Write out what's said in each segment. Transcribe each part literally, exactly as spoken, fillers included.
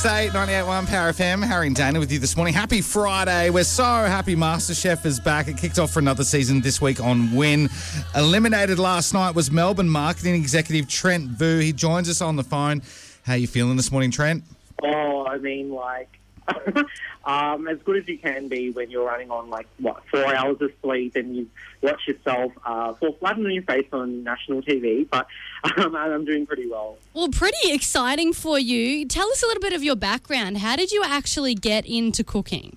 State, ninety-eight point one Power F M. Harry and Dana with you this morning. Happy Friday. We're so happy MasterChef is back. It kicked off for another season this week on Win. Eliminated last night was Melbourne marketing executive Trent Vu. He joins us on the phone. How are you feeling this morning, Trent? Oh, I mean, like, um, as good as you can be when you're running on, like, what, four hours of sleep and you watch yourself uh, fall flat on your face on national T V. But um, I'm doing pretty well. Well, pretty exciting for you. Tell us a little bit of your background. How did you actually get into cooking?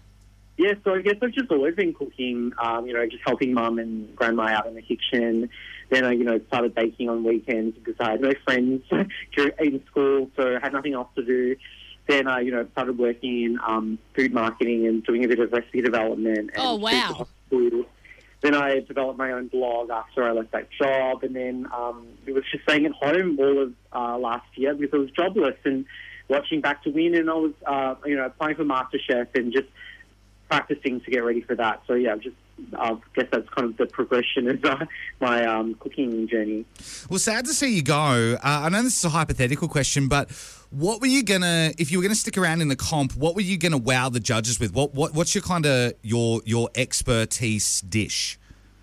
Yeah, so I guess I've just always been cooking, um, you know, just helping mum and grandma out in the kitchen. Then I, you know, started baking on weekends because I had no friends during, in school, so I had nothing else to do. Then I, you know, started working in um, food marketing and doing a bit of recipe development. And oh, wow. Food. Then I developed my own blog after I left that job. And then um, it was just staying at home all of uh, last year because I was jobless and watching Back to Win. And I was, uh, you know, applying for MasterChef and just practicing to get ready for that. So, yeah, just I guess that's kind of the progression of uh, my um, cooking journey. Well, sad to see you go. Uh, I know this is a hypothetical question, but what were you gonna, if you were gonna stick around in the comp, what were you gonna wow the judges with? What what what's your kind of your your expertise dish?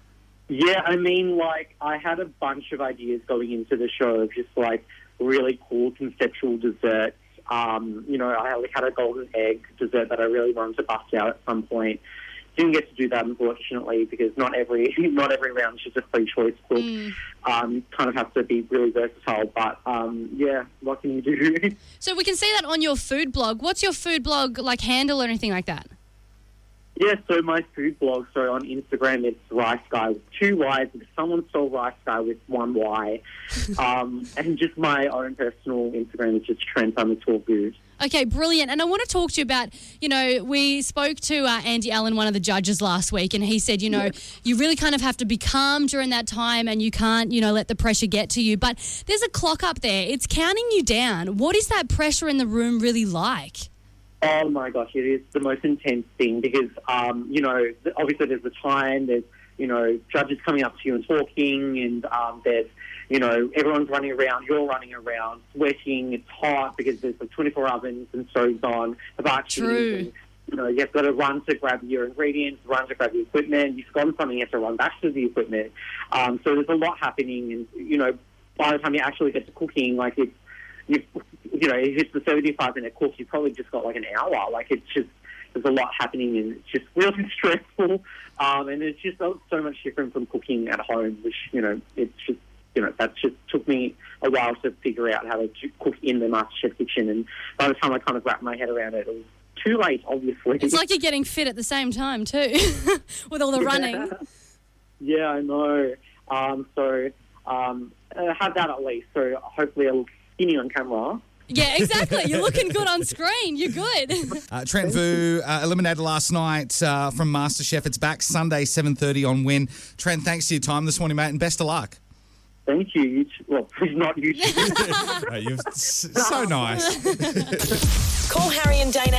Yeah, I mean, like I had a bunch of ideas going into the show of just like really cool conceptual desserts. Um, you know, I had a golden egg dessert that I really wanted to bust out at some point. Didn't get to do that, unfortunately, because not every not every round is just a free choice cook. Mm. Um, kind of have to be really versatile. But, um, yeah, what can you do? So we can see that on your food blog. What's your food blog, like, handle or anything like that? Yeah, so my food blog, so on Instagram, it's Rice Guy with two Y's because someone stole Rice Guy with one Y. um, and just my own personal Instagram is just Trent underscore Good. Okay, brilliant. And I want to talk to you about, you know, we spoke to uh, Andy Allen, one of the judges last week, and he said, you know, yeah. you really kind of have to be calm during that time and you can't, you know, let the pressure get to you. But there's a clock up there. It's counting you down. What is that pressure in the room really like? Oh, my gosh, it is the most intense thing because, um, you know, obviously there's the time, there's, you know, judges coming up to you and talking, and um, there's, you know, everyone's running around, you're running around, sweating, it's hot because there's like twenty-four ovens and stoves on, the barbecue. True. You know, you've got to run to grab your ingredients, run to grab the equipment, you've forgotten something, you have to run back to the equipment. Um, so there's a lot happening, and, you know, by the time you actually get to cooking, like, it's, you've, you know, if it's the seventy-five minute cook, you've probably just got like an hour. Like, it's just, there's a lot happening and it's just really stressful. Um, and it's just so, so much different from cooking at home, which, you know, it's just, you know, that just took me a while to figure out how to cook in the MasterChef kitchen. And by the time I kind of wrapped my head around it, it was too late, obviously. It's like you're getting fit at the same time, too, with all the running. Yeah, yeah I know. Um, so um, I have that at least. So hopefully I'll look skinny on camera. Yeah, exactly. You're looking good on screen. You're good. Uh, Trent Vu, uh, eliminated last night uh, from MasterChef. It's back Sunday, seven thirty on Win. Trent, thanks for your time this morning, mate, and best of luck. Thank you. you well, please not you. You're so nice. Call Harry and Dana